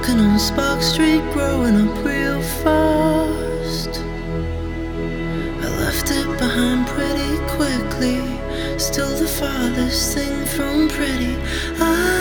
Walking on Spark Street, growing up real fast. I left it behind pretty quickly. Still the farthest thing from pretty.